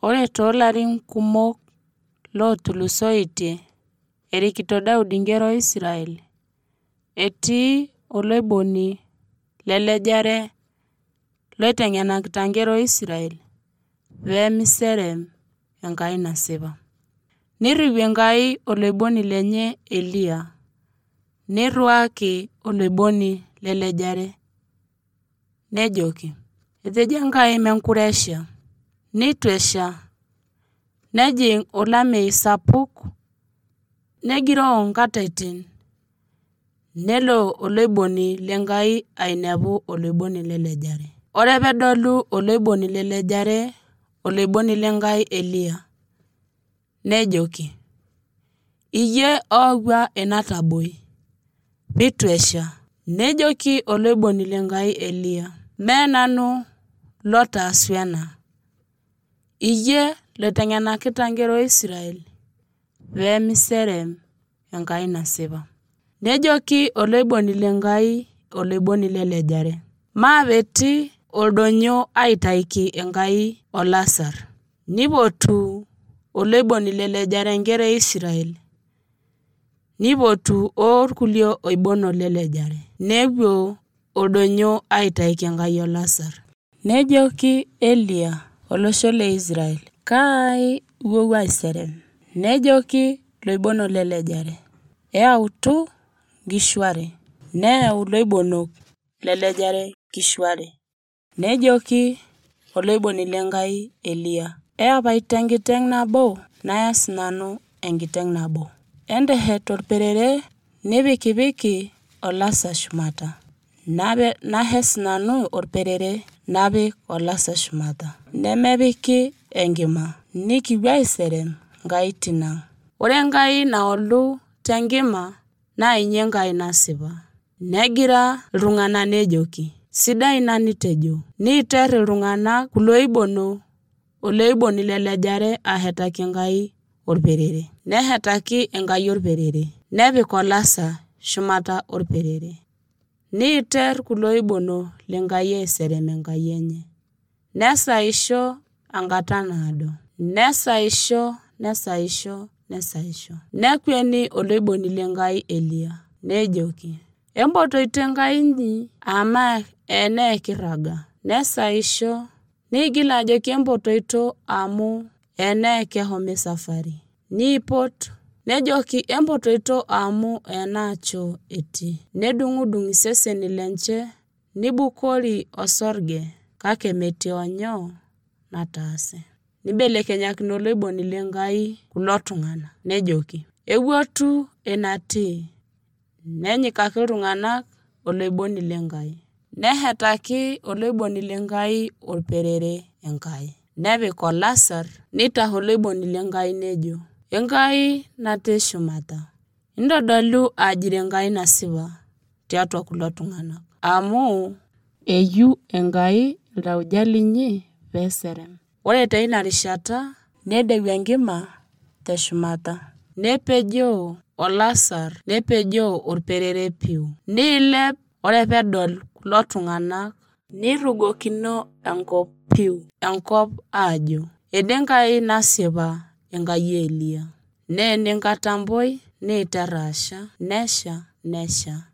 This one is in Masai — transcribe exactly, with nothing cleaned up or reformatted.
Ore toolarin kumok lootulusoitie erikito Daudi nkera Israel, etii oloiboni lelejare loiteng'enakita nkera Israel pee miserem Enkai nasipa. Nirriwue Enkai oloiboni lenye Eliya, nirriwaki oloiboni lelejare, nejoki, etejo Enkai mekure esha, nitu esha, nejing' olameyu sapuk, negiroo nkatitin, nelo oloiboni lenkai ainepu oloiboni lelejare. Ore pedolu oloiboni lelejare oloiboni lenkai Eliya, nejoki, iyie oawua enataboi, pitu esha. Nejoki oloiboni lenkai Eliya, mee nanu lotaasua ena, iyie loiteng'enakita nkera Israel pee miserem Enkai nasipa. Nejoki oloiboni lenkai oloiboni lelejare, maapeti oldonyo aitaiki Enkai olasar. Nipotu oloiboni lelejare nkera Israel, nipotu orkulie oibonok lelejare, nepuo oldonyo aitaiki Enkai olasar. Nejoki Eliya olosho le Israel, kai iwueu aiserem? Nejoki loibonok lelejare, eyautu nkishu are. Neyau loibonok lelejare nkishu are. Nejoki oloiboni lenkai Eliya, eyapaita enkiteng' nabo, nayas nanu enkiteng' nabo. Enteshet orperere nipikipiki olasar shumata. Nahes nanu orperere napik olasar shumata. Nemepiki enkima, nikipuo aiserem Enkai tinang'. Ore Enkai naolu tenkima naa inye Enkai nasipa. Negira iltung'anak nejoki, sidai ina nitejo. Niiter iltung'anak kulo oibonok oloiboni lelejare ahetaki Enkai orperere. Nehetaki Enkai orperere, nepik olasar shumata orperere. Niiter kulo oibonok lenkai aiserem Enkai enye. Nesaisho enkata naado. Nesaisho, nesaisho, nesaisho. Nekueni oloiboni lenkai Eliya, nejoki, empotoito Enkai inyi ama enaa kirraga. Nesaisho, nigil ajoki empotoito amu enaa kehomo esafari. Niipot, nejoki empotoito amu enaa choo etii. Nedung'udung' iseseni lenche, nibukori osorge, kake metii onyoo nataase. Nibelekenyakino oloiboni lenkai kulo tung'anak, nejoki, ewuotu enatii. Nenyikaki iltung'anak oloiboni lenkai. Nehetaki oloiboni lenkai orperere Enkai. Nepik olasar, nitah oloiboni lenkai nejo, Enkai natii shumata. Intodolu ajo ira Enkai nasipa tiatua kulo tung'anak. Amu eyieu Enkai iltauja linyi peeserem. Ore teina rishata, nedeu enkima teshumata. Nepejoo olasar, nepejoo orperere piu. Niilep, ore pedol kulo tung'anak, nirrugokino enkop piu. Enkop aajo, ene Enkai nasipa Enkai Eliya. Neeni nkatamboi, niiter asha, nesha, nesha.